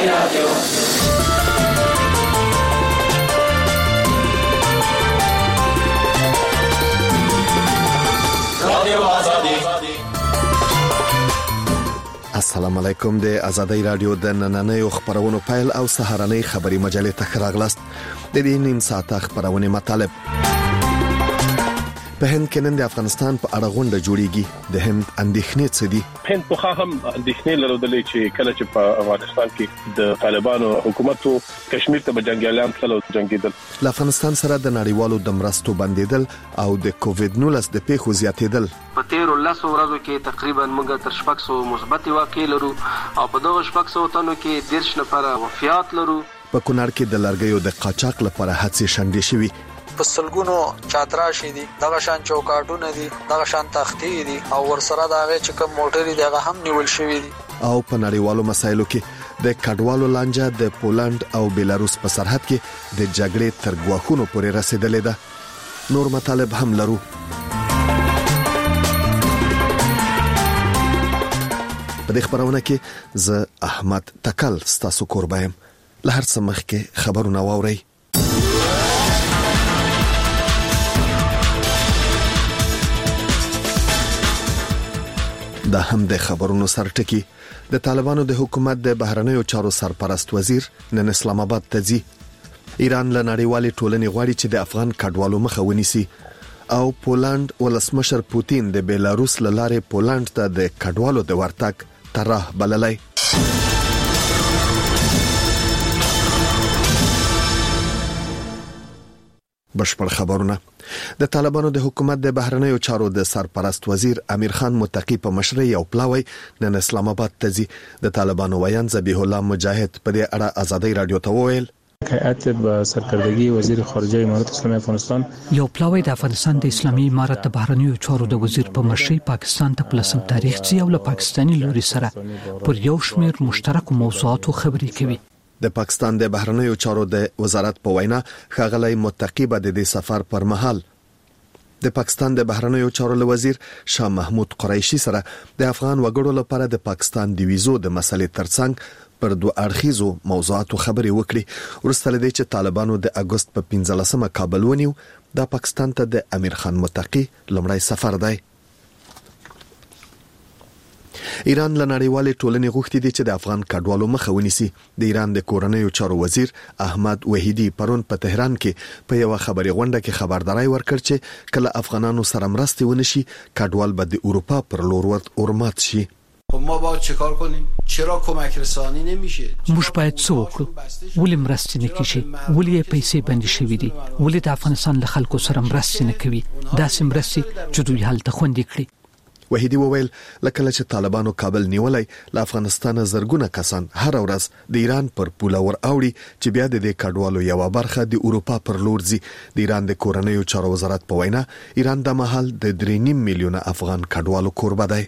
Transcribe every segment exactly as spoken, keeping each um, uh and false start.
رادیو. رادیو آزادی. السلام علیکم. د آزادی رادیو د نننۍ خبرونو پیل او سهارنۍ خبری مجلې ته راغلاست. د دې نیم ساعت خبرونه مطالب. په هند کې نن د افغانستان په اړه غونډه جوړیږي. د هند اندېښنې څه دي؟ هند په هم اندېښنې لرلې چې کله چې په افغانستان کې د طالبانو حکومت کشمیر ته جنگیالان تلل جنگیدل، له افغانستان سره د نړیوالو د مرستو بندیدل او د کووډ نولس د پیښو زیاتېدل. په تیر لس ورځو کې تقریبا موږ تر شپږ سوه مثبت واقعې لرو او په دغه شپږ سوه تنو کې دیرش نفره وفات لرو. په کونړ کې د لرګیو د قاچاق لپاره هڅې شنډې شوې. په سلګونو چاتراشي دي، دغه شان چوکاټونه دي، دغه شان تختې دي او ورسره دغه چې کوم موټر دي هغه هم نیول شوی دي. او په نړیوالو مسایلو کې د کډوالو لانجه د پولند او بیلاروس په سرحد کې د جګړې تر ګواښونو پورې رسیدلې ده. نور مطالب هم لرو. په دې خبرونه کې زه احمد تکل ستاسو قربایم. له هر څه مخکې خبرونه واورئ. دا هم د خبرونو سرټکی. د طالبانو د حکومت د بهرنیو چارو سرپرست وزیر نن اسلام آباد ته ځي. ایران له نړیوالې ټولنې غواړي چې د افغان کډوالو مخه ونیسي او پولند ولسمشر پوتین د بیلاروس له لارې پولند ته د کډوالو د ورتګ طرح بللی. بشپړ خبرونه. د طالبانو د حکومت د بهرنیو چارو د سرپرست وزیر امیر خان متقی په مشرۍ یو پلاوی نن اسلام آباد ته ځي. د طالبانو ویان ذبیح الله مجاهد په دې اړه آزادی رادیو ته وویل. هیئت با سرکردگی وزیر خارجه امارات اسلامی افغانستان یو پلاوی د افغانستان د اسلامي امارت د بهرنیو چارو د وزیر په مشرۍ پاکستان ته پلسم تاریخ ځي او له پاکستاني لوري سره پر یو شمېر مشترک موضوعاتو خبرې کوي. د پاکستان د بهرنیو چارو د وزارت په وینا ښاغلی متقی به د دې سفر پر مهال د پاکستان د بهرنیو چارو وزیر شاه محمود قریشي سره د افغان وګړو لپاره د پاکستان د ویزو د مسلې ترڅنګ پر دوه اړخیزو موضوعاتو خبرې وکړي. وروسته له دې چې طالبانو د اگست په پنځلسمه کابل ونیو، د پاکستان ته د امیر خان متقی لومړی سفر دی. ایران له نړیوالې ټولنې غوښتي دي چې د افغان کډوالو مخه ونیسي. د ایران د کورنیو چارو وزیر احمد وحیدی پرون په تهران کې په یو خبري غونډه کې خبرداري ورکړ چې کله افغانانو سره مرستې ونشي، کډوال به د اروپا پر لور ورمات شي. خب ما باید چیکار کنیم؟ چرا کمک رسانی نمیشه؟ موږ باید څه وکړو؟ ولې مرستې نه کیږي؟ ولې پیسې بندي شوې دي؟ ولې د افغانستان له خلکو سره مرستې نه کوي؟ داسې مرستې چې دوی هلته خوندې کړي. وحیدی وویل لکه چې طالبانو کابل نیولای، له افغانستان زرګونه کسان هر ورځ د ایران پر پوله ور اوړي چې بیا د دې کډوالو یو برخه د اروپا پر لور ځي. د ایران د کورنیو چارو وزارت په وینا ایران د مهال د درې نیم میلیونه افغان کډوالو کوربه دی.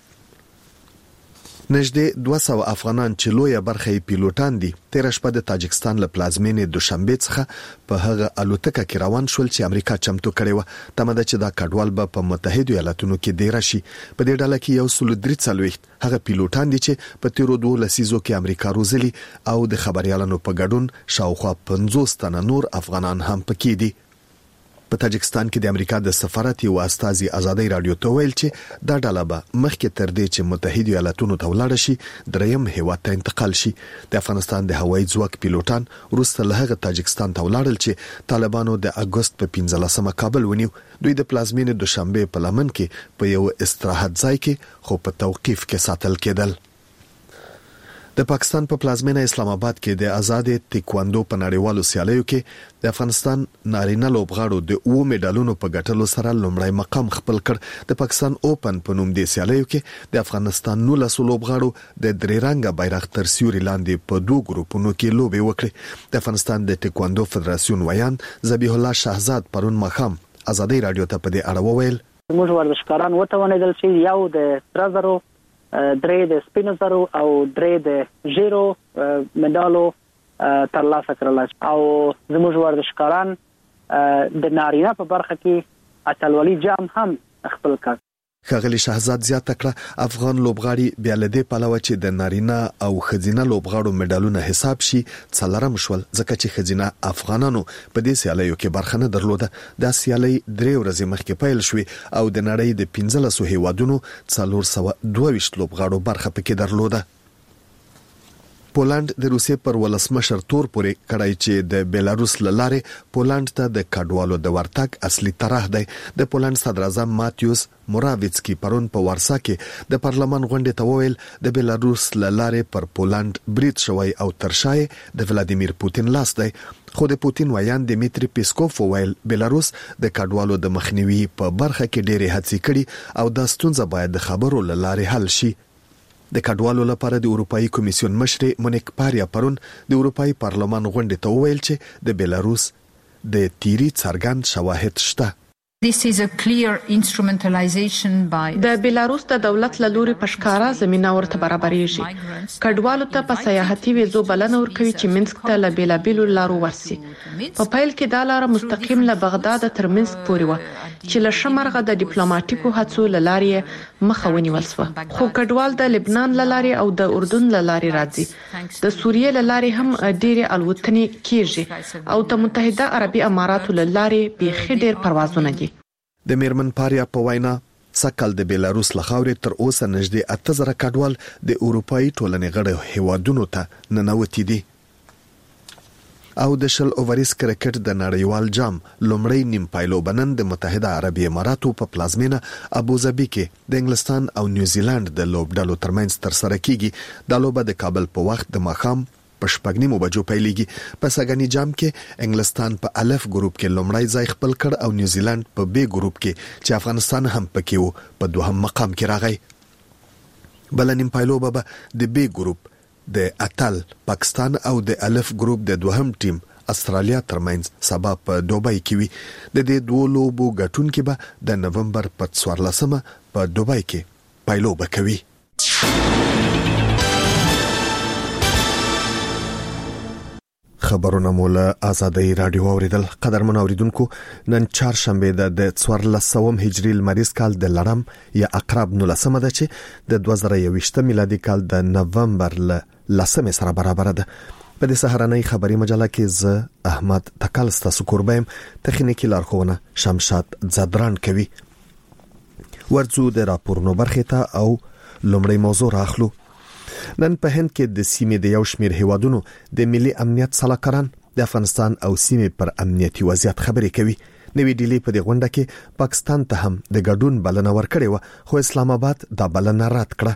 نږدې دوه سوه افغانان چې لویه برخه یې پیلوټان دي، تیر شپه د تاجکستان له پلازمینې دوشنبه څخه په هغه الوتکه کې روان شول چې امریکا چمتو کړې و. تمه ده چې دا کډوال به په متحده ایالاتونو کې دیر شي. په دې ډله کې یو سل درې څلوېښت هغه پیلوټان دي چې په تیرو دوه لسیزو کې امریکا روزلي او د خبريالانو په ګډون شاوخوا پنځوس تنه نور افغانان هم پکې دي. په تاجکستان کې د امریکا د سفارت یو استازي آزادی رادیو ته ویل چې دا ډله به مخکې تر دې چې متحده ایالاتونو ته ولاړ شي دریم هیواد ته انتقال شي. د افغانستان د هوایي ځواک پیلوټان وروسته له هغه تاجکستان ته ولاړل چې طالبانو د اگست په پنځلسمه کابل ونیو. دوی د پلازمینې دوشنبه په لمن کې په یو استراحت ځای کې خو په توقیف کې ساتل کېدل. د پاکستان په پلازمینه اسلام آباد کې د آزاد تایکواندو په نړیوالو سیالیو کې د افغانستان نارینه لوبغاړو د اوه میډالونو په ګټلو سره لومړی مقام خپل کړ. د پاکستان اوپن په نوم د سیالیو کې د افغانستان نولس لوبغاړو د درې رنګه بیرغ تر سیوري لاندې په دوه ګروپونو کې لوبې وکړې. د افغانستان د تایکواندو فدراسیون ویان ذبیح الله شهزاد پرون ماښام آزادی رادیو ته په دې اړه وویل. موږ ورزشکاران وتوانیدل چې یو د تر زرو درې د سپینو زرو او درې د ژیرو مډالو ترلاسه کړل او زموږ ورزشکاران د نارینه په برخه کې اتلولي جام هم خپل کړ. ښاغلي شهزاد زیاته کړه افغان لوبغاړي بیا له دې پلوه چې د نارینه او ښځینه لوبغاړو مډالونه حساب شي څلورم شول ځکه چې ښځینه افغانانو په دې سیالیو کې برخه نه درلوده. دا سیالي درې ورځې مخکې پیل شوې او د نړۍ د پنځلسو هیوادونو څلور سوه دوه ویشت لوبغاړو برخه پکې درلوده. پولند د روسیې پر ولسمشر تور پورې کړای چې د بیلاروس لاره پولند ته د کډوالو د ورتګ اصلي طرح دی. د پولند صدر اعظم ماتیوس موراویڅکی پرون په وارسا کې د پارلمان غونډې ته وویل د بیلاروس لاره پر پولند برید شوی او ترشای د ولادیمیر پوتین لاس دی. خو د پوتین ویان دمیتری پیسکوف وویل بیلاروس د کډوالو د مخنیوي په برخه کې ډېرې هڅې کړي او د ستونزه باید د خبرو لاره حل شي. د کډوالو لپاره د اروپאי کمیسیون مشر مونیک پاریا پرون د اروپאי پارلمان غونډې ته وویل چې د بیلاروس د تیری څرګند شواهد شته. This is a clear instrumentalization by د بیلاروس د دولت له لوري پښکارا زمينه ورته برابرېږي. کډوالو ته په سیاحتي ویزو بلنه ورکوي چې منسک ته له بیلابیلو لارو ورسي. په پیل کې دا لار مستقیم له بغداد تر منسک پورې و چې له شمرغه د ډیپلوماټیکو هڅو لارې مخه ونیول شو. خو کډوال د لبنان لارې او د اردن لارې راځي. د سوریې لارې هم ډېرې الوتنې کیږي او د متحده عربي اماراتو لارې به خډیر پروازونه دي. د میرمن پاریا په وینا سکل د بیلاروس لخاورې تر اوسه نږدې اته زره کډوال د اروپאי ټولنې غړي هیوادونو ته ننوتي دي. او د شل اووریس کرکټ د نړیوال جام لومړی نیم پایلو بنن د متحده عربي اماراتو په پلازمینه ابوظبي کې د انګلستان او نیوزیلند د لوبډلو ترمنځ تر سره کیږي. د لوبه د کابل په وخت د ماښام په شپږ نیمو بجو پیلېږي. په سګنی جام کې انګلستان په الف ګروپ کې لومړی ځای خپل کړ او نیوزیلند په بی ګروپ کې چې افغانستان هم پکې وو په دوهم مقام کې راغی. بل نیم پایلو به د بی ګروپ د اتل پاکستان او د الف ګروپ د دوهم ټیم استرالیا ترمنځ سبا په دوبۍ کې وي. د دې دوه لوبو ګټونکي به د نومبر په څوارلسمه په دوبۍ کې پایلو کوي. خبرونه مولا آزادۍ رادیو اوریدل. قدرمن اوریدونکو نن چهارشنبه د څوارلسم هجری لمریز کال د لړم یا عقرب نولسمه ده چې د دوه زره یوویشت میلادي کال د نومبر ل لسمه سره برابر ده. په دې سهارنۍ خبري مجله کې ز احمد تکل ستاسو قربایم تخنیکی لارښوونه شمشاد زدران کوي. ورځو د راپورونو برخه ته او لومړی موضوع راخلو. نن په هند کې د سیمې د یو شمېر هیوادونو د ملي امنیت سلاکاران د افغانستان او سیمې پر امنیتي وضعیت خبرې کوي. نوې ډیلی په دې غونډه کې پاکستان ته هم د ګډون بلنه ورکړې و خو اسلام آباد دا بلنه رد کړه.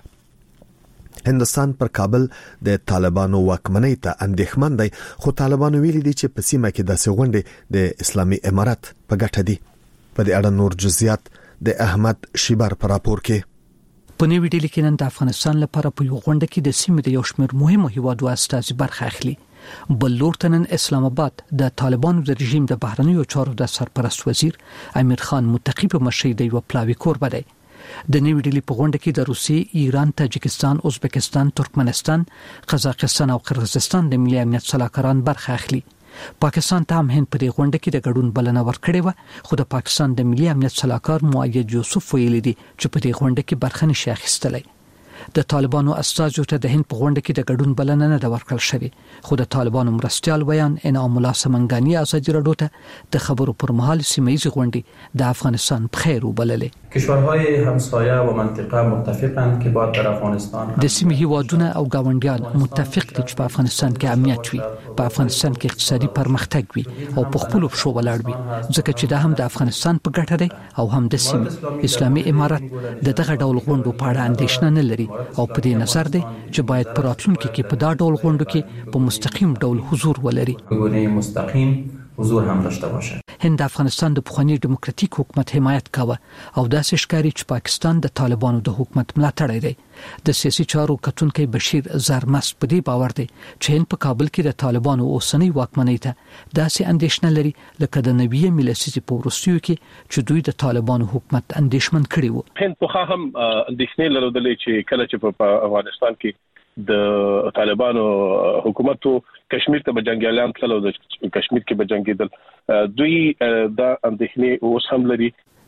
هندستان پر کابل د طالبانو واکمنۍ ته اندېښمن دی خو طالبانو ویلي دي چې په سیمه کې داسې غونډې د اسلامي امارات په ګټه دي. په دې اړه نور جزئیات د احمد شیبر پر راپور کې. په نوې ډیلی کې نن د افغانستان لپاره په یو غونډه کې د سیمې د یو شمېر مهمو هیوادو استازي برخه اخلي. بل لور ته نن اسلام آباد د طالبانو د رژیم د بهرنیو چارو د سرپرست وزیر امیر خان متقی په مشرۍ د یو پلاوي کوربه دی. د نوې ډیلی په غونډه کې د روسیې، ایران، تاجکستان، ازبکستان، ترکمنستان، قزاقستان او قرغیزستان د ملي امنیت سلاکاران برخه اخلي. پاکستان ته هم هند په دې غونډه کې د ګډون بلنه ورکړې و خو د پاکستان د ملي امنیت سلاکار مؤید یوسف ویلي دي چې په دې غونډه کې برخه نشي اخیستلی. د طالبانو استازو ته د هند په غونډه کې د ګډون بلنه نه ده ورکړل شوې خو د طالبانو مرستیال ویان انعام الله سمنګانی ازادي راډیو ته د خبرو پر مهال سیمه‌ایزې غونډې د افغانستان په خیر وبللې. کشورهای همسایه و منطقه متفقند که باید در افغانستان د سیمې هیوادونه او ګاونډیان متفق دي چې په افغانستان کې امنیت وي، په افغانستان کې اقتصادي پرمختګ وي او په خپل پښو ولاړ وي ځکه چې دا هم د افغانستان په ګټه دی او هم د سیمې. اسلامي امارات د دغه ډول غونډو په اړه اندېښنه نه لري او په دې نظر دی چې باید په راتلونکي کې په دا ډول غونډو کې په مستقیم ډول حضور ولري. مستقیم حضور هم داشته باشه. هند د افغانستان د پخوانی ډیموکراتیک حکومت حمایت کاوه او داسې ښکاري چې پاکستان د طالبانو د حکومت ملاتړی دی. د سیاسي چارو کتونکي بشیر زرمس په دې باور دی چې هند په کابل کې د طالبانو اوسنۍ واکمنۍ ته داسې اندېښنه لري لکه د نوې ملسیزي په وروستیو کې چې دوی د طالبانو حکومت اندېښمن کړي وو. هند په هم اندېښنې لرلې چې کله چې په افغانستان کې د طالبانو حکومت کشمیر ته بجنګیالان تلل او د کشمیر کې بجنګیدل دوی دا اندېښنې اوس هم لري.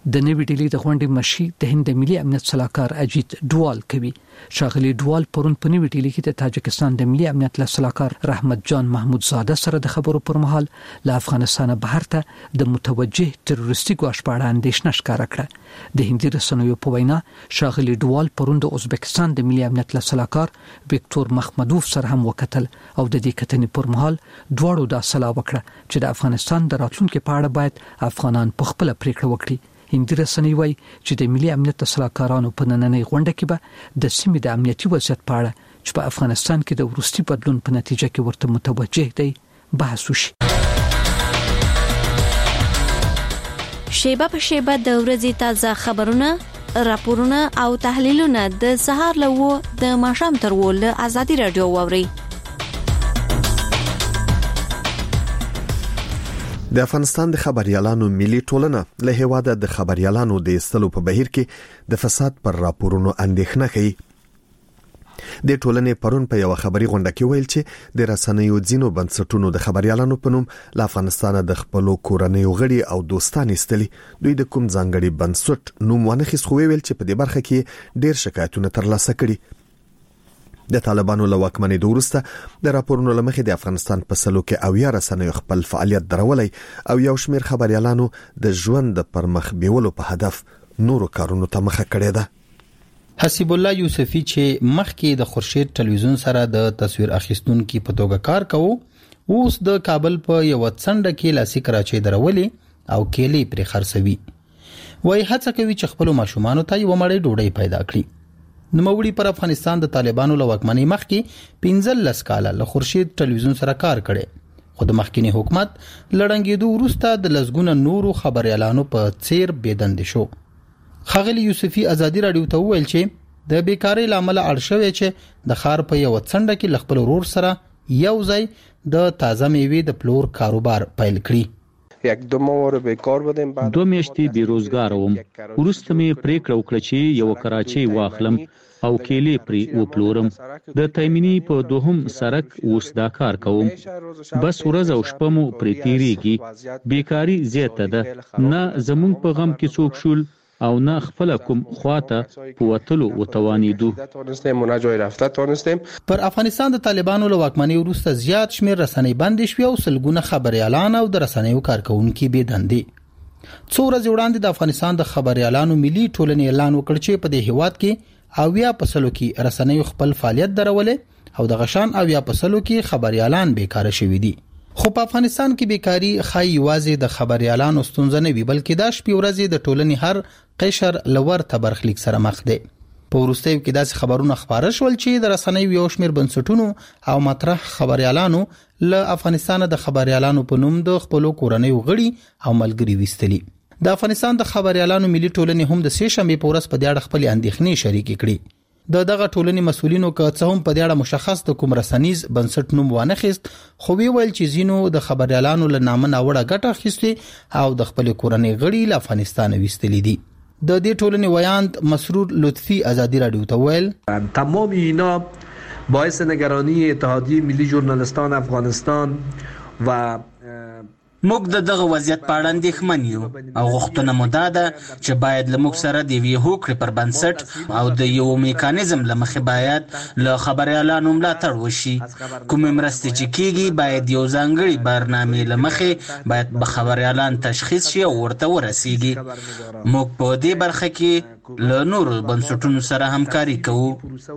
د نوې ډیلي د غونډې مشي د هند ملي امنیت صلاحکار اجیت ډوال کوي. شاغلی ډوال پرون په نوې ډیلي کې د تاجکستان د ملي امنیت صلاحکار رحمت جان محمود زاده سره د خبرو پر مهال له افغانستان بهر ته د متوجه تروریستي ګواښ په اړه اندېښنه ښکاره کړه. د هندي رسنیو په وینا شاغلی ډوال پرون د ازبکستان د ملي امنیت صلاحکار وکټور مخمدوف سره هم وکتل او د دې کتنې پر مهال دواړو دا سلا وکړه چې د افغانستان د راتلونکو په اړه باید افغانان په خپل پریکړه وکړي. هندي رسنۍ وايي چې د ملي امنیت صلاحکارانو په نننۍ غونډه کې به د سیمې د امنیتي وضعیت په اړه چې په افغانستان کې د وروستي بدلون په نتیجه کې ورته متوجه دی بحث وشي. شیبه په شیبه د ورځې تازه خبرونه، راپورونه او تحلیلونه د سهار له و د ماښام تر و له ازادي رادیو واوري. د افغانستان د خبريالانو ملي ټولنه له هیواده د خبريالانو د استلو په بهیر کې د فساد پر راپورونو اندېښنه کوي. د ټولنې پرون په یو خبري غونډه کې ویل چې د رسنیو ځینو بنسټونو د خبريالانو په نوم له افغانستان د خپل کورنیو غړي او دوستان استلي. دوی د کوم ځانګړي بنسټ نوم ونه خېس خو ویل چې په دې برخه کې ډېر شکایتونه ترلاسه کړي. د طالبانو له واکمنۍ وروسته د راپورونو لمخې د افغانستان په سلو کې اویا رسنیو خپل فعالیت درولای او یو شمېر خبريالانو د ژوند د پرمخ بیولو په هدف نورو کارونو ته مخه کړې ده. حسیب الله یوسفی چې مخکې د خورشید ټلویزیون سره د تصویر اخیستونکو په توګه کار کوي، اوس د کابل په یو څنډه کې لاسي کراچۍ درولې او کېلې پرې خرڅوي. وای هڅه کوي چې خپل ماشومان ته یو مړی ډوډۍ پیدا کړي. نوموړي پر افغانستان د طالبانو له واکمنۍ مخکې پنځلس کاله له خورشید ټلویزیون سره کار کړي، خو د مخکینی حکومت لړنګېدو وروسته د لزګونه نورو خبريالانو په څیر بيدند شو. خغلی یوسفی ازادي رادیو ته ویل چې د بیکاری لامل اړ شوی چې د خار په یو څنډه کې خپل ورور سره یو ځای د تازه میوې د پلور کاروبار پیل کړی. یک دو ماه بیکار بودیم، دو میاشتې بیروزګار وم. ورسته مې پریکړه وکړه چې یو کراچۍ واخلم او کېلې پری وپلورم. د تایمنی په دوهم سرک اوس دا کار کوم. بس ورځ او شپه مو پری تیریږي. بیکاری زیاته ده. نه زمون په غم کې څوک شول او نه خپل کوم خواته پوتلو وتوانیدو. پر افغانستان د طالبانو له واکمنۍ وروسته زیات شمیر رسنۍ بندې شوې او سلګونه خبريالان او د رسنیو کارکونکو بيدندي. څو ورځې وړاندې د افغانستان د خبريالانو ملي ټولنې اعلان وکړ چې په دې هیواد کې اویا پسلو کې رسنیو خپل فعالیت درولې او د غشان اویا پسلو کې خبريالان بیکاره شوي دي. خو په افغانستان کې بیکاری خای یوازې د خبريالانو ستونزه نه وي، بلکې دا شپې ورځې د ټولنې هر قشر لور تبرخلیک سره مخ دي. په وروستیو کې داسې خبرونه خبره شول چې د رسنیو یو شمېر بنسټونو او مطرح خبريالانو له افغانستان د خبريالانو په نوم د خپل کورنیو غړي او ملګري وستلي. د افغانستان د خبريالانو ملي ټولنې هم د سې شنبې په ورځ په دې اړه خپل اندېښنې شریکې کړې. د دغه ټولنې مسؤلینو که څه هم په دې اړه مشخص د کوم رسنیز بنسټ نوم وانه خست، خو وی ویل چې زینو د خبريالانو له نامه ناوړه ګټه اخیستې او د خپل کورنۍ غړي له افغانستان وستلي دي. د دې ټولنې ویاند مسرور لطفی ازادي رادیو ته ویل تمام اینا باعث نگرانی اتحادیه ملی ژورنالیستان افغانستان و موږ د دغه وضعیت په اړه اندېښمن یو او غوښتنه مو دا ده چې باید له موږ سره د یوې هوکړې پر بنسټ او د یو میکانیزم له مخې باید له خبريالانو ملاتړ وشي. کومې مرستې چې کیږي باید یو ځانګړي برنامې له مخې باید به خبريالان تشخیص شي او ورته ورسیږي. موږ په دې برخه کې له نورو بنسټونو سره همکاري کوو.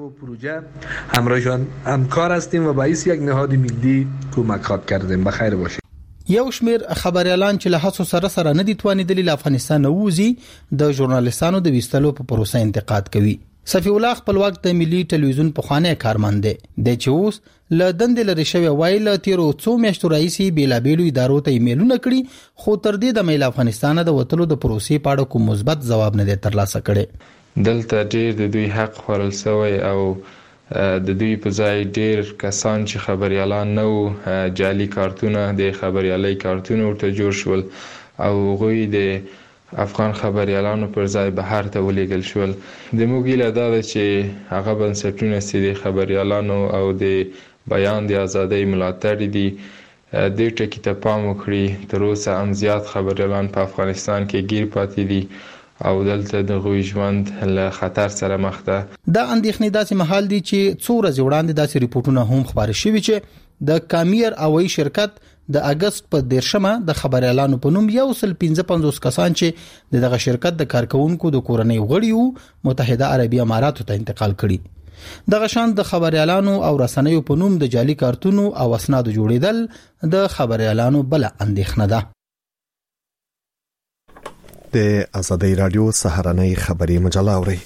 همراهان همکار هستیم و باعث یک نهاد ملی کمک کردیم. بخیر باشید. یو شمیر خبريالان چې له هڅو سره سره نه دي توانیدلي له افغانستان ووزي د ژورنالیستانو د ویستلو په پروسه انتقاد کوي. صفی الله خپلواک د ملي ټلویزیون په خانه کارمند دی د چوس له دندې لري شوی وایل تیرو څو میاشتو رئیسي بیلابېلو ادارو ته ایمیلونه کړي، خو تر دې د میل افغانستان د وټلو د پروسې په اړه کوم مثبت ځواب نه دی ترلاسه کړي. دلته ډېر د دوی حق خورل شوی او د دوی په ځای ډېر کسان چې خبريالان نو جعلي کارتونه د خبريالي کارتونه ورته جوړ شول او غوي د افغان خبريالانو پر ځای بهر ته ولېږل شول. د موږ له دا چې هغه بنسټونه چې د خبريالانو او د بیان د ازادۍ ملاتړ دي د ټکی ته پام وکړي. تر اوسه هم زیات خبريالان په افغانستان کې گیر پاتې دي او دلته د غوي ژوند له خطر سره مخ ده. دا اندېښنې داسې مهال دي چې څو ورځې وړاندې داسې ریپورتونه هم خبرې شوي چې د کامیر هوایي شرکت د اگست په دیرشمه د خبر اعلان په نوم یو سل پنځه پنځوس کسان چې دغه شرکت د کارکونکو د کورنۍ غړي متحده عربي اماراتو ته انتقال کړي. دغه شان د خبر اعلان او رسنیو په نوم د جعلي کارتونو او اسناد جوړیدل د خبر اعلان بل اندېښنه ده. د آزادۍ رادیو سهارنۍ خبري مجله اوري.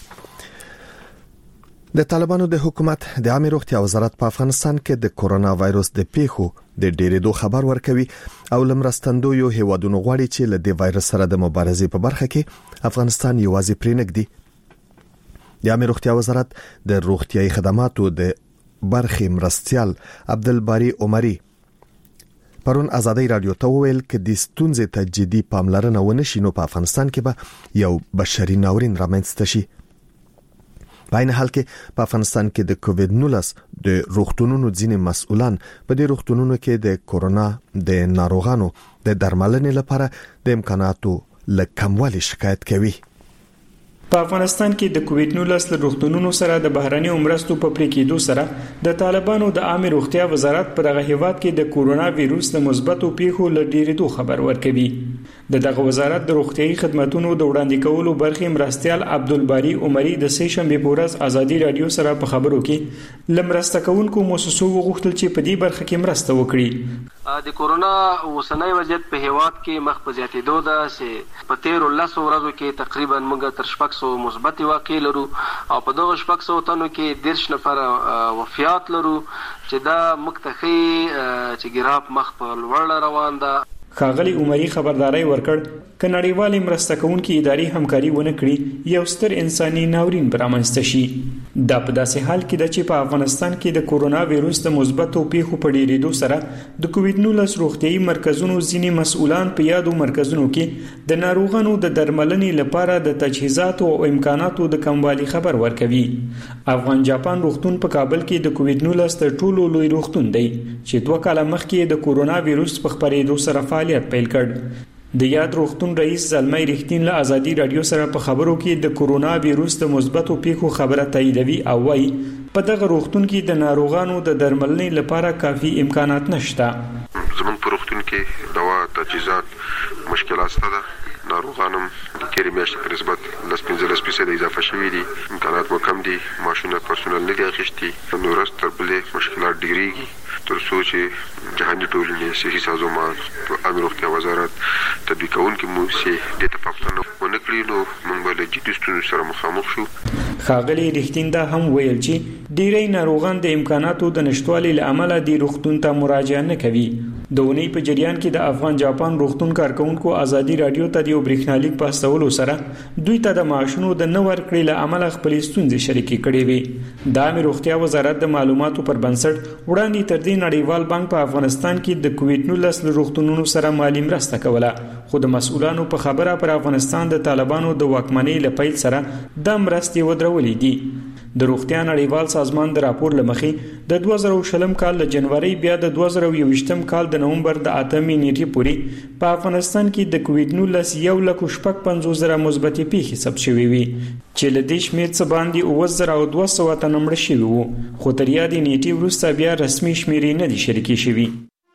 د طالبانو د حکومت د عامه روغتیا وزارت په افغانستان کې د کورونا وایروس د پیښو د ډېرېدو خبر ورکوي او لمرستندو یو هیوادونو غواړي چې له دې وایرس سره د مبارزې په برخه کې افغانستان یوازې پرې نګدي. د عامه روغتیا وزارت د روغتیايي خدماتو د برخې مرستيال عبدالباری عمری پرون آزادۍ رادیو ته وویل چې د ستونزې ته جدي پاملرنه ونشي نو په افغانستان کې به یو بشري ناورین رامنځته شي. په عین حال کې په افغانستان کې د کووډ نولس د روغتونونو ځینې مسؤلان په دې روغتونونو کې د کورونا د ناروغانو د درملنې لپاره د امکاناتو له کموالي شکایت کوي. په افغانستان کې د کووډ نولس له روغتونونو سره د بهراني مرستو په پرې کېدو سره د طالبانو د عامه روغتیا وزارت په دغه هیواد کې د کورونا وایروس د مثبتو پیښو له ډېرېدو خبر ورکوي. د دغه وزارت د روغتیايي خدماتو د وړاندې کولو برخې مرستيال عبدالباری عمری د سه شنبه په ورځ آزادۍ رادیو سره په خبرو کې لمرسته کوونکو مؤسسو وغوښتل چې په دې برخه کې مرسته وکړي. د کورونا اوسنۍ وضعیت په هیواد کې مخ په زیاتېدو ده چې په تیر لسو ورځو کې تقریبا موږ تر شپږ سوه مثبت واقع لرو او په دغه شپږ سوه تنو کې دیرش نفر وفات لرو چې دا مکتخي چې ګراف مخ په لوړ روان ده. خاغلی عمری خبرداري ورکړ ک نړیوال مرسته کوونکې ادارې همکاري ونه کړي یو ستر انساني ناورین برامنځته شي. دا په داسې حال کې د چې په افغانستان کې د کورونا وایروس د مثبتو پیښو په ډېرېدو سره د کووډ نولس روغتيایي مرکزونو ځینې مسؤلان په یادو مرکزونو کې د ناروغانو د درملنې لپاره د تجهیزاتو او امکاناتو د کموالي خبر ورکوي. افغان جاپان روغتون په کابل کې د کووډ نولس تر ټولو لوی روغتون دی چې دوه کاله مخکې د کورونا وایروس په خپرېدو سره فعالیت پیل کړ. د یاد روغتون رئیس زلمۍ رښتین له آزادۍ رادیو سره په خبرو کې د کورونا وایروس د مثبتو پیښو خبره تاییدوي او وايي په دغه روغتون کې د ناروغانو د درملنې لپاره کافي امکانات نشته. زموږ په روغتون کې دوا تجهیزات مشکلات شته. ناروغانم د تیرې میاشتې په نسبت لس پنځلس فیصده اضافه شوي دي. امکانات مو کم دي. ماشونه پرسونل نه دي اخیستي. نو ورځ تر بلې مشکلات ډېرېږي تر څو چې جهاني ټولنې صحي سازمان په عامه روغتیا وزارت تطبیق کوونکي موسسې دې ته پاملرنه ونه کړي نو موږ به له جدي ستونزو سره مخامخ شو. ښاغلي رښتین دا هم ویل چې ډېری ناروغان د امکاناتو د نشټوالي له امله د روغتون ته مراجعه نه کوي. د اونۍ په جریان کې د افغان جاپان روغتون کارکونکو آزادۍ رادیو ته د یو برېښنالیک په استولو سره دوی ته د معاشونو د نه ورکړې له امله خپلې ستونزې شریکې کړې وې. د عامه روغتیا وزارت د معلوماتو پر بنسټ وړاندې تر دې نړیوال بانک په افغانستان کې د کووډ نولس له روغتونونو سره مالي مرسته کوله خو د مسؤلانو په خبره پر افغانستان د طالبانو د واکمنۍ له پیل سره د مرستې ودرولې دي. د روغتیا نړیوال سازمان د راپور لمخې د دوه زره شلم کال له جنوري بیا د دوه زره یوویشتم کال د نومبر د اتمې نیټې پورې په افغانستان کې د کووډ نولس یو لک شپږ پنځوس زره مثبتې پیښې ثبت شوې وي چې له دې شمېر څخه باندې اووه زره او دوه سوه تنه مړه شوي وو خو تر یادې نیټې وروسته بیا رسمي شمېرې نه دي شریکې شوي.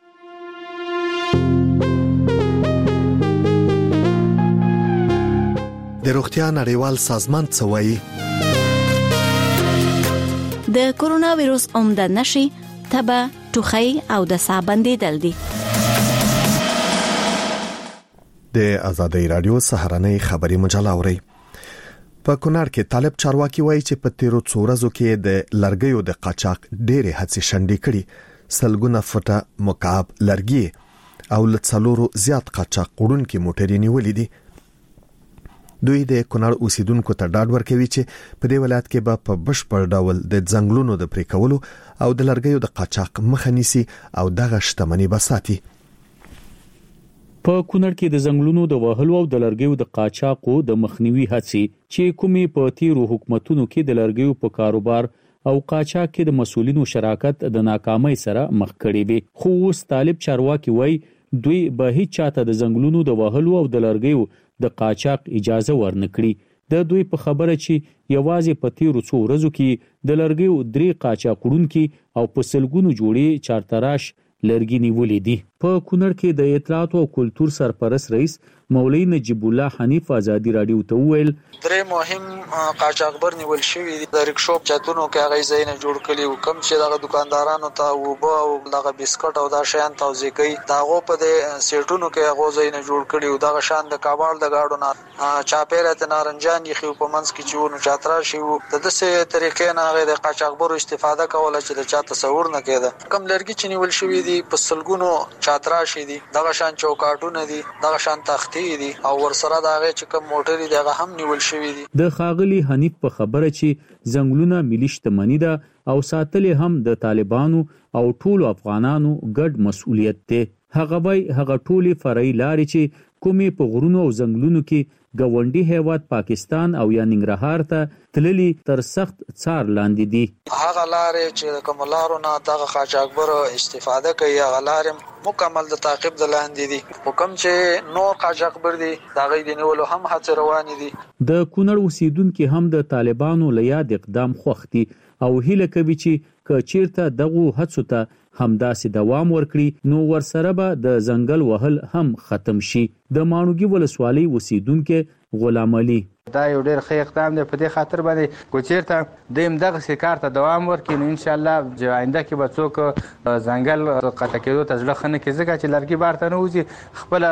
د روغتیا نړیوال سازمان څه وایي؟ د کورونا وایروس عمده نشي تبه ټوخی او د ساه بندیدل دي. د آزادۍ رادیو سهارنۍ خبري مجله اوري. په کونړ کې طالب چارواکي وایي چې په تیرو څو ورځو کې د لرګیو د قاچاق ډېرې هڅې شنډې کړي. سلګونه فټه مکعب لرګي او له څلورو زیات قاچاق وړونکي موټرې نیولې دي. دوی د کونړ اوسیدونکو ته ډاډ ورکوي چې په دې ولایت کې به په بشپړ ډول د ځنګلونو د پرې کولو او د لرګیو د قاچاق مخه نیسي او دغه شتمنۍ به ساتي. په کونړ کې د ځنګلونو د وهلو او د لرګیو د قاچاقو د مخنیوي هڅې چې کومې په تیرو حکومتونو کې د لرګیو په کاروبار او قاچاق کې د مسؤلینو شراکت د ناکامۍ سره مخ کړي وي خو اوس طالب چارواکي وایي دوی به هیڅ چاته د ځنګلونو د وهلو او د لرګیو د قاچاق اجازه ورنکړي. د دوی په خبره چې یوازې په تیرو څو ورځو کې د لرګیو درې قاچاقونکي او په سلګونو جوړې چارتراش لرګي نیولې دي. په کونړ کې د اطلاعات او کلتور سرپرست رئیس مولوی نجیب الله حنیف ازادي رادیو ته وویل درې مهم قاچاقبر نیول شوی دي. د ریکشو چاتونو کې هغه ځای نه جوړ کړي او کم چې دغه دکاندارانو ته وبو او دغه بسکټ او دا شیان توزیع کوي داغه په د سیټونو کې هغه ځای نه جوړ کړي او دغه شان د کابل د گاډو نه چاپیره ته نارنجان یې خو په منځ کې چونو چاترا شي او د دسه طریقې نه هغه د قاچاقبر استفاده کوله چې د چا تصور نه کېده. کم لرګي چې نیول شوی دي په سلګونو چاترا شي دي دغه شان چوکاټونه دي دغه شان تختی دي او ورسره دغه چې کوم موټر دي هغه هم نیول شوی دي. د خاغلی حنیف په خبره چې زنګلونه ملي شتمني ده او ساتل هم د طالبانو او ټولو افغانانو ګډ مسؤلیت دی. هغه وای هغه ټولي فرعي لارې چې کومې په غرونو او زنګلونو کې ګاونډي هیواد پاکستان او یا ننګرهار ته تللی تر سخت څار لاندې دي. هغه لارې چې کوم لارو نه دغه قاچاقبر استفاده کوي هغه لارې مکمل د تعقیب د لاندې دي. حکم چې نور قاچاقبر دي دغه د نیولو هم هڅه روان دي. د کونړ اوسیدونکو هم د طالبانو له یاد اقدام خوښتي او هیله کوي چې کچیرته دغه هڅو ته همداسې دوام ورکړي نو ورسره به د ځنګل وهل هم ختم شي. د ماڼوګي ولسوالۍ اوسیدونکو غلام علي دا یو ډېر ښه اقدام دی په دې خاطر باندې کوچیرته د دغه سکار ته دوام ورکړي نو ان شاء الله آینده کې به څوک ځنګل قطع کېدو ته ځله خنه کې ځکه چې لرګي بارته نه وځي خپل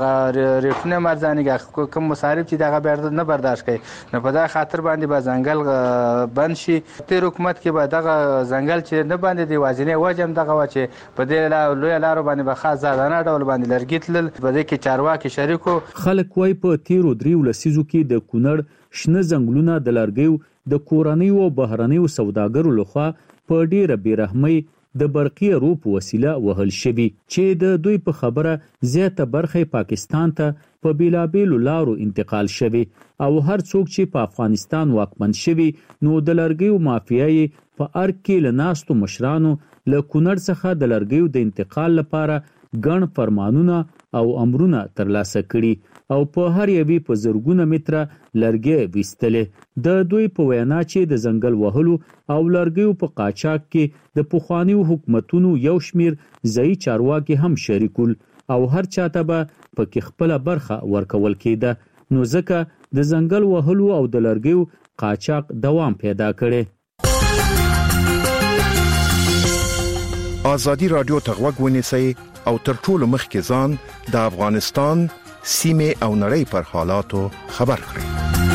د ریټونه مرزانګه کوم مصارف چې دغه بیر نه برداشت کوي نو په دا خاطر باندې به ځنګل بند شي. تیر حکومت کې به دغه ځنګل چې نه باندې دی وازنه وجم دغه و چې په دې لوی لارو باندې به خاص ځانه ډول باندې لرګي تل په دې کې چارواکي شریکو خلک وای په تیرو دریو لسیزو کې د کونړ شنه زنګلونه د لرګیو د کورنیو او بهرنیو سوداګرو لخوا په ډیره بیرحمۍ د برقي روپ وسیله وهل شوی چې د دوی په خبره زیاته برخه پاکستان ته په بیلابیلو لارو انتقال شوی او هر څوک چې په افغانستان واکمن شوی نو د لرګیو مافیای په ارګ کې لناستو مشرانو له کونړ څخه د لرګیو د انتقال لپاره ګڼ فرمانونه او امرونه ترلاسه کړي او په هر یوې په زرګونه متره لرګي وستلې. د دوی په وینا چې د ځنګل وهلو او لرګیو په قاچاق کې د پخوانیو حکومتونو یو شمیر ځای چارواکي هم شریکول او هر چاته به پکې خپل برخه ورکول کېده نو ځکه د ځنګل وهلو او د لرګیو قاچاق دوام پیدا کړي. آزادی رادیو ته غوږ ونیسئ او تر ټولو مخکې ځان د افغانستان سیمه او نړۍ پر حالاتو خبر کړئ.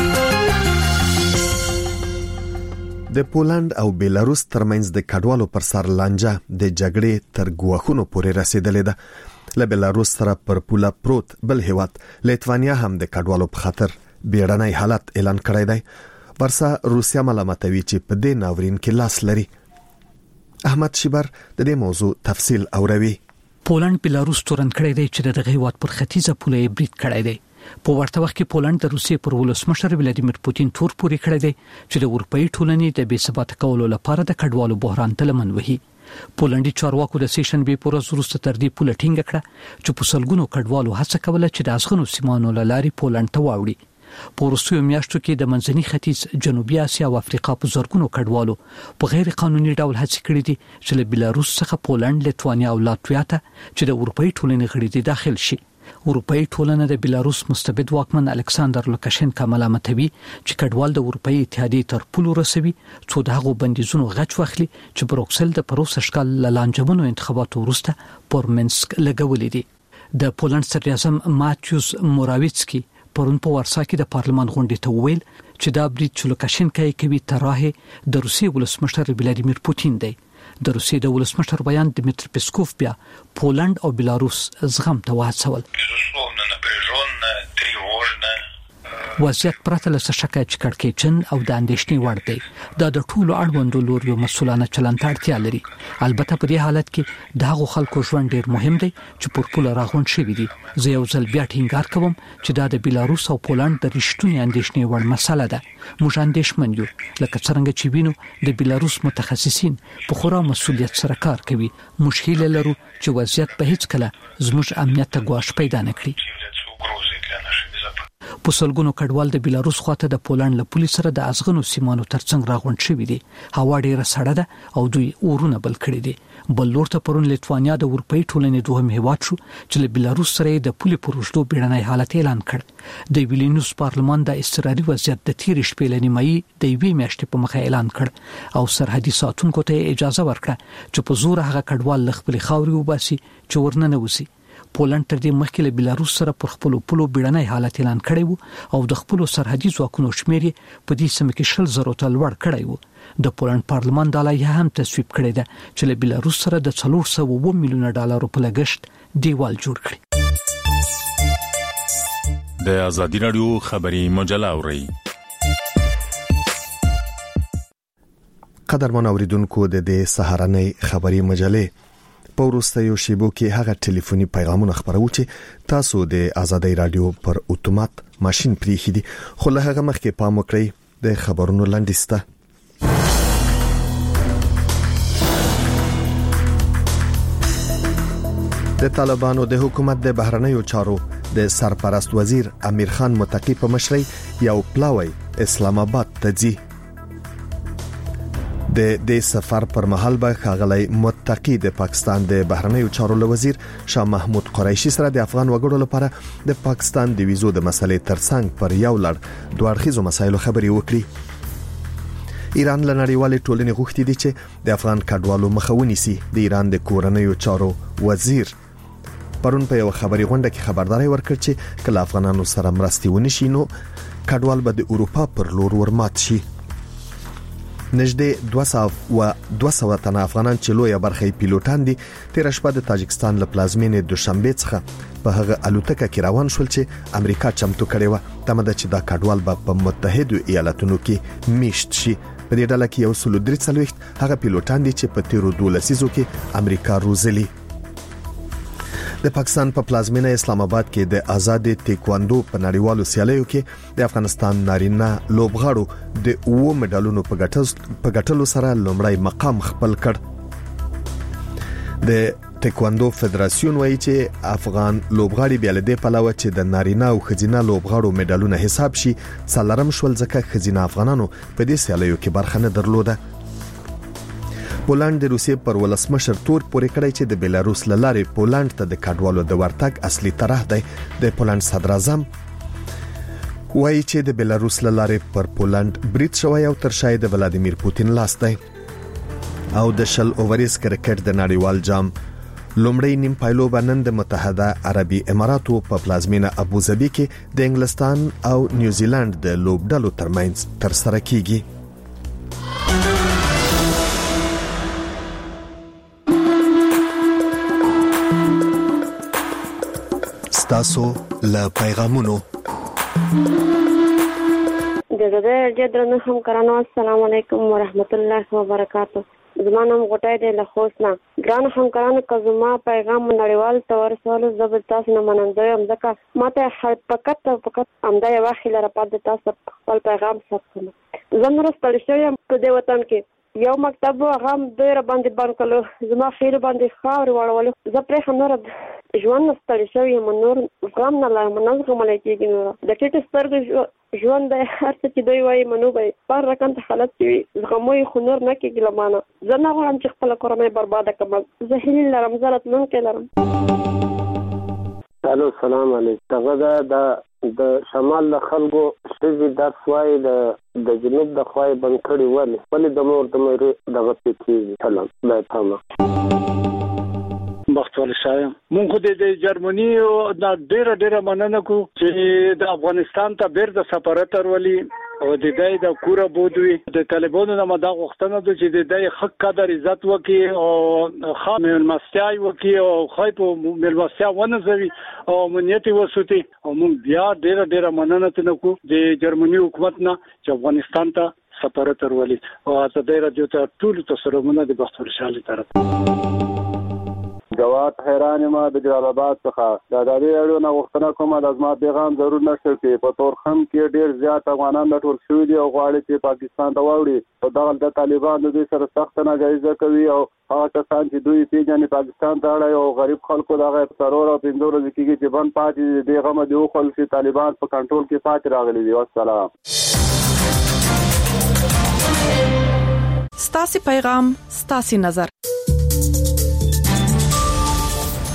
د پولند او بیلاروس ترمنځ د کډوالو پر سر لانجه د جګړې تر ګواښونو پورې رسیدلې ده. له بیلاروس سره پر پوله پروت بل هیواد لیتوانیا هم د کډوالو په خاطر بیړنی حالت اعلان کړی دی. ورسا روسیا ملامتوي چې په دې ناورین کې لاس لري. احمد شیبر د دې موضوع تفصیل اوروي. پولند بیلاروس تورن کړی دی چې دغه هیواد پر ختیځه پوله یې برید کړی دی. په ورته وخت کې پولند د روسیې پر ولسمشر ولادیمیر پوتین تور پورې کړی دی چې د اروپאי ټولنې د بې ثبات کولو لپاره د کډوالو بحران ته لمن وهي. پولندي چارواکو د سیشن به پر وروسته تر دې پوله ټینګ کړه چې په سلګونو کډوالو هڅه کوله چې د ازغنو سیمانو لارې پولند ته واوړي. په وروستیو میاشتو کې د منځني ختیځ جنوبي اسیا او افریقا په زرګونو کډوالو په غیر قانوني ډول هڅه کړې دي چې له بیلاروس څخه پولند، لیتوانیا او لاتویا ته چې د اروپאי ټولنې غړي دي داخل شي. اروپאי ټولنه د بیلاروس مستبد واکمن الکساندر لوکاشنکا ملامتوي چې کډوال د اروپאי اتحادیې تر پولو رسوي څو دغه بندیزونو غچ واخلي چې بروکسل د پروسه شکل لانجمنو انتخاباتو وروسته پر منسک لګولې دي. د پولند صدر اعظم ماتیوس موراویڅکی پرون په ورسا کې د پارلمان غونډې ته وویل چې دا برید چې لوکاشنکا یې کوي طرحه د روسیې ولسمشر ولادیمیر پوتین دی. د روسیې د ولسمشر بیان دمیتری پیسکوف بیا پولند او بیلاروس زغم ته وهڅول. وضعیت پرته له شکه چې کړکېچن او د اندېښنې وړ دی. دا د ټولو اړوندو لوريو مسولانه چلند اړتیا لري. البته په دې حالت کې دغه خلکو ژوند ډیر مهم دی چې پر پوله راغون شوی دي. زه یو ځل بیا ټینګار کوم چې دا د بیلاروس او پولند د رښتونی اندېښنې وړ مسله ده. موږ اندېښمن یو لکه څنګه چې وینو د بیلاروس متخصصین په خورا مسؤلیت سره کار کوي. موږ هیله لرو چې وضعیت به هیڅ کله زموږ امنیت ته ګواښ پیدا نه کړي. په سلګونو کډوال د بیلاروس خواته د پولند له پولیس سره د ازغنو سیمانو ترڅنګ راغونډ شوي دي. هوا ډیره سړه ده او دوی اورونه بل کړي دي. بل لورته پرون لیتوانیا د اروپאי ټولنې دوهم هیواد شو چې له بیلاروس سره د پولي پروژدو بیړنی حالت اعلان کړ. د ویلینوس پارلمان د استراري وضعیت د تیر شپې لنی مې د یوې میاشتې په مخه اعلان کړ او سرحدي ساتونکو ته اجازه ورکړه چې په زور هغه کډوال له خپل خاوري وباسي چې ورننه وځي. پولند تر دې مخکې له بیلاروس سره پر خپل پولو بیړنی حالت اعلان کړی وو او د خپل سرحدي ځواکونو شمیر په دې سیمه کې شل زره ته لوړ کړی وو. د پولند پارلمان د لایحه هم تصویب کړی ده چې له بیلاروس سره د څلور سوه و اووه میلیونه ډالر په لګښت دیوال جوړ کړي. د ازادي رادیو خبري مجله اوري. قدرمن اوریدونکو د دې سهارنۍ خبري مجلې په وروستیو شیبو کې هغه ټلیفوني پیغامونه خبرو چې تاسو د ازادي رادیو پر اتومات ماشين پریخي دي، خو له هغه مخکې پام وکړئ د خبرونو لاندسته. د طالبانو د حکومت د بهرنیو چارو د سرپرست وزیر امیر خان متقی په مشرۍ یو پلاوی اسلام آباد ته ځي. د دې سفر پر مهال به ښاغلی متقی د پاکستان د بهرنیو چارو وزیر شاه محمود قریشي سره د افغان وګړو لپاره د پاکستان د ویزو د مسلې ترڅنګ پر یو لړ دوه اړخیزو مسایلو خبرې وکړي. ایران له نړیوالې ټولنې غوښتي دي چې د افغان کډوالو مخه ونیسي. د ایران د کورنیو چارو وزیر پرون په یو خبري غونډه کې خبرداري ورکړ چې کله افغانانو سره مرستې ونشي نو کډوال به د اروپا پر لور ورمات شي. نږدې دوه سوه تنه افغانان چې لویه برخه یې پیلوټان دي تیر شپه د تاجکستان له پلازمینې دوشنبه څخه په هغه الوتکه کې روان شول چې امریکا چمتو کړې و. تمه ده چې دا کډوال به په متحده ایالاتونو کې میشت شي. په دې ډله کې یو سل درې څلوېښت هغه پیلوټان دي چې په تیرو دولسیزو کې امریکا روزلي. د پاکستان په پلازمینه اسلام آباد کې د آزاد تایکواندو په نړیوالو سیالیو کې د افغانستان نارینه لوبغاړو د اوو مډالونو په ګټلو سره لومړی مقام خپل کړ. د تایکواندو فدراسیون وایي چې افغان لوبغاړي بیا له دې پلوه چې د نارینه او ښځینه لوبغاړو مډالونه حساب شي څلورم شول ځکه ښځینه افغانانو په دې سیالیو کې برخه نه درلوده. پولند د روسیې پر ولسمشر تور پورې کړی چې د بیلاروس لارې پولند ته د کډوالو د ورتګ اصلي طرح دی. د پولند صدر اعظم وایي چې د بیلاروس لارې پر پولند برید شوی او تر شا د ولادیمیر پوتین لاس دی. او د شل اووریز کرکټ د نړیوال جام لومړی نیم پایلو نن د متحده عربي اماراتو په پلازمینه ابوظبي کې د انګلستان او نیوزیلند د لوبډلو ترمنځ ترسره کیږي. تاسو له پیغامونو دغه جدرنه هم کرانو. السلام علیکم ورحمت الله وبرکاتہ. زمانه غټای د لخوسنا ګران هم کرانو کزما پیغام نړیوال تور سوال زبر تاسو نه مننده یم ځکه ماته فقط فقط امدا یو خل را پد تاسو خپل پیغام ساتم. زموږ ستړي شوم په دې وطن کې یو مکتب هغه ډیر باندې باندې کلو زما خیر باندې خاور وړول زه پرې خنور ژوند ستړي شوم نور غم نه لرم نه کوم لکه نور د ټیټ سترګ ژوند د هر څه چې دوی وایي منو به پر رقم ته حالت کې زغموي خنور نه کې ګلمانه زه نه غواړم چې خپل کورنۍ برباد کړم. زه هیله لرم زلت نن کې لرم. الو السلام علیکم. دغه د د شمال له خلکو شوی درس وای د د جنوب د خوای بنکړی ولې ولې د مور د مې دغه پکې سلام بای پاما مختل شایم. مونږ د جرمني او د ډیره ډیره مننه کو چې د افغانستان ته بیرته سفارت ورولي او د دې د کوره بودوي د طالبانو نه مدا غوښتنه ده چې د دې حق قدر عزت وکي او خامل مستای وکي او خایپ ملوسیا ونزوي او منیت وسوتي او مونږ بیا ډیره ډیره مننه تنکو د جرمني حکومت نه چې افغانستان ته سفارت ورولي او د دې رادیو ته ټول تسلمونه د بختور شالي طرف جواد حیران ما د جلال آباد څخه دا د دې اړو نه غوښتنه کوم د ازما پیغام ضرور نشته چې په تورخم کې ډیر زیات افغانان د ټول شوی دي او غواړي چې پاکستان ته واوړي او دغه د طالبان د دې سره سخت ناجایزه کوي او هغه کسان چې دوی پیژنې پاکستان ته اړای او غریب خلکو دغه ضرور او پنځور ځکه چې بن پاتې دی غمه دی خو چې طالبان په کنټرول کې پاتې راغلي دي. والسلام. ستاسو پیغام ستاسو نظر